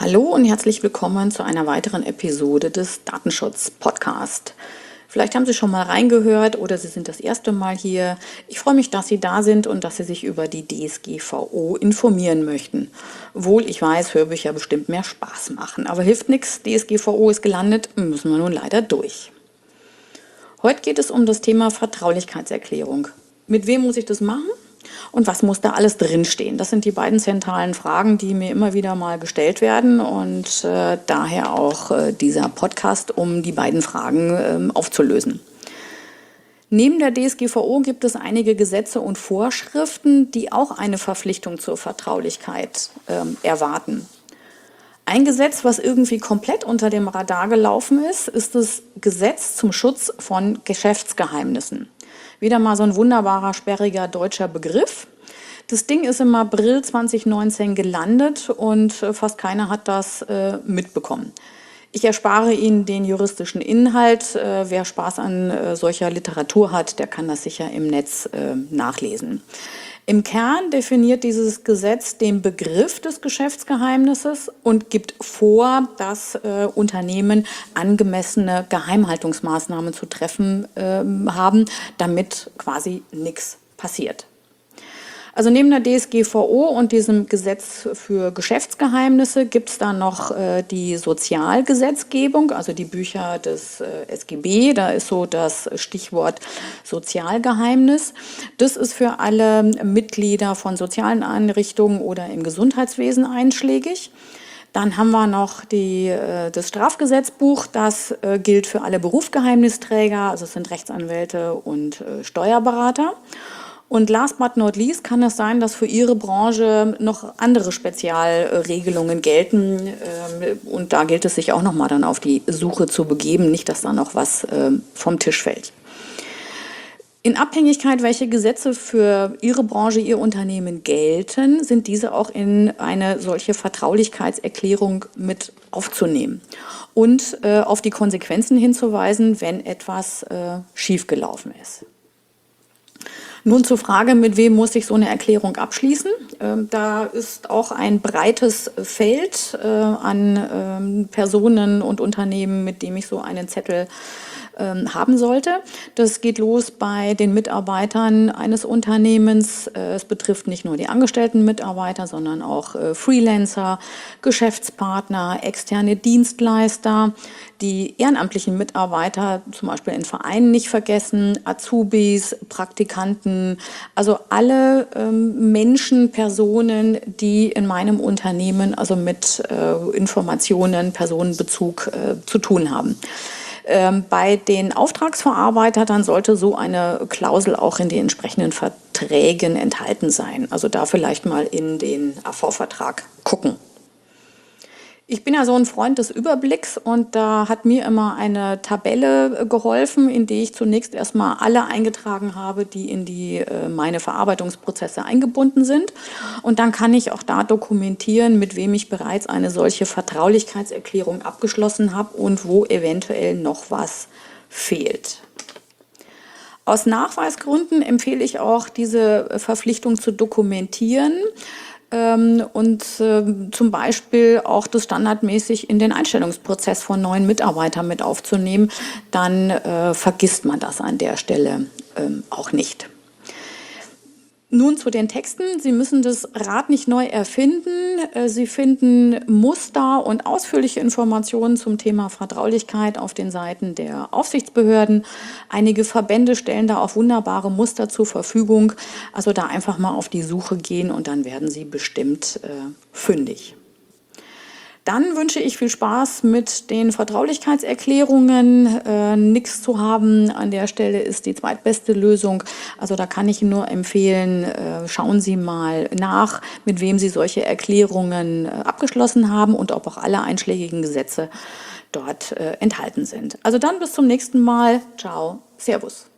Hallo und herzlich willkommen zu einer weiteren Episode des Datenschutz-Podcast. Vielleicht haben Sie schon mal reingehört oder Sie sind das erste Mal hier. Ich freue mich, dass Sie da sind und dass Sie sich über die DSGVO informieren möchten. Obwohl ich weiß, Hörbücher bestimmt mehr Spaß machen. Aber hilft nichts, DSGVO ist gelandet, müssen wir nun leider durch. Heute geht es um das Thema Vertraulichkeitserklärung. Mit wem muss ich das machen? Und was muss da alles drinstehen? Das sind die beiden zentralen Fragen, die mir immer wieder mal gestellt werden und daher auch dieser Podcast, um die beiden Fragen aufzulösen. Neben der DSGVO gibt es einige Gesetze und Vorschriften, die auch eine Verpflichtung zur Vertraulichkeit erwarten. Ein Gesetz, was irgendwie komplett unter dem Radar gelaufen ist, ist das Gesetz zum Schutz von Geschäftsgeheimnissen. Wieder mal so ein wunderbarer, sperriger deutscher Begriff. Das Ding ist im April 2019 gelandet und fast keiner hat das mitbekommen. Ich erspare Ihnen den juristischen Inhalt. Wer Spaß an solcher Literatur hat, der kann das sicher im Netz nachlesen. Im Kern definiert dieses Gesetz den Begriff des Geschäftsgeheimnisses und gibt vor, dass Unternehmen angemessene Geheimhaltungsmaßnahmen zu treffen haben, damit quasi nichts passiert. Also neben der DSGVO und diesem Gesetz für Geschäftsgeheimnisse gibt es dann noch die Sozialgesetzgebung, also die Bücher des SGB. Da ist so das Stichwort Sozialgeheimnis. Das ist für alle Mitglieder von sozialen Einrichtungen oder im Gesundheitswesen einschlägig. Dann haben wir noch das Strafgesetzbuch, das gilt für alle Berufsgeheimnisträger, also es sind Rechtsanwälte und Steuerberater. Und last but not least kann es sein, dass für Ihre Branche noch andere Spezialregelungen gelten. Und da gilt es sich auch nochmal dann auf die Suche zu begeben, nicht, dass da noch was vom Tisch fällt. In Abhängigkeit, welche Gesetze für Ihre Branche, Ihr Unternehmen gelten, sind diese auch in eine solche Vertraulichkeitserklärung mit aufzunehmen und auf die Konsequenzen hinzuweisen, wenn etwas schiefgelaufen ist. Nun zur Frage, mit wem muss ich so eine Erklärung abschließen? Da ist auch ein breites Feld an Personen und Unternehmen, mit dem ich so einen Zettel haben sollte. Das geht los bei den Mitarbeitern eines Unternehmens. Es betrifft nicht nur die angestellten Mitarbeiter, sondern auch Freelancer, Geschäftspartner, externe Dienstleister, die ehrenamtlichen Mitarbeiter, zum Beispiel in Vereinen nicht vergessen, Azubis, Praktikanten, also alle Menschen, Personen, die in meinem Unternehmen also mit Informationen, Personenbezug zu tun haben. Bei den Auftragsverarbeitern sollte so eine Klausel auch in den entsprechenden Verträgen enthalten sein. Also da vielleicht mal in den AV-Vertrag gucken. Ich bin ja so ein Freund des Überblicks und da hat mir immer eine Tabelle geholfen, in die ich zunächst erstmal alle eingetragen habe, die in meine Verarbeitungsprozesse eingebunden sind. Und dann kann ich auch da dokumentieren, mit wem ich bereits eine solche Vertraulichkeitserklärung abgeschlossen habe und wo eventuell noch was fehlt. Aus Nachweisgründen empfehle ich auch, diese Verpflichtung zu dokumentieren. Und zum Beispiel auch das standardmäßig in den Einstellungsprozess von neuen Mitarbeitern mit aufzunehmen, dann vergisst man das an der Stelle auch nicht. Nun zu den Texten. Sie müssen das Rad nicht neu erfinden. Sie finden Muster und ausführliche Informationen zum Thema Vertraulichkeit auf den Seiten der Aufsichtsbehörden. Einige Verbände stellen da auch wunderbare Muster zur Verfügung. Also da einfach mal auf die Suche gehen und dann werden Sie bestimmt fündig. Dann wünsche ich viel Spaß mit den Vertraulichkeitserklärungen. Nichts zu haben an der Stelle ist die zweitbeste Lösung. Also da kann ich Ihnen nur empfehlen, schauen Sie mal nach, mit wem Sie solche Erklärungen abgeschlossen haben und ob auch alle einschlägigen Gesetze dort enthalten sind. Also dann bis zum nächsten Mal. Ciao, Servus.